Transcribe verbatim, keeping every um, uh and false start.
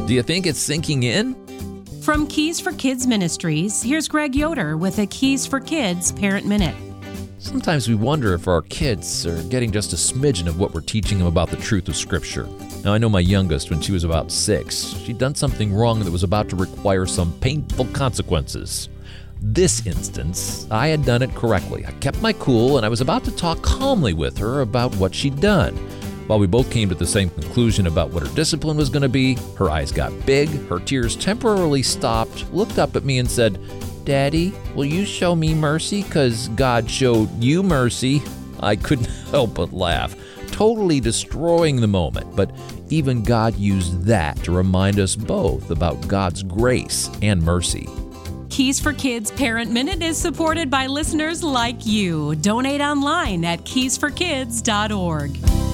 Do you think it's sinking in? From Keys for Kids Ministries, here's Greg Yoder with a Keys for Kids Parent Minute. Sometimes we wonder if our kids are getting just a smidgen of what we're teaching them about the truth of Scripture. Now, I know my youngest, when she was about six, she'd done something wrong that was about to require some painful consequences. This instance, I had done it correctly. I kept my cool, and I was about to talk calmly with her about what she'd done. While we both came to the same conclusion about what her discipline was going to be, her eyes got big, her tears temporarily stopped, looked up at me and said, "Daddy, will you show me mercy because God showed you mercy?" I couldn't help but laugh, totally destroying the moment. But even God used that to remind us both about God's grace and mercy. Keys for Kids Parent Minute is supported by listeners like you. Donate online at keys for kids dot org.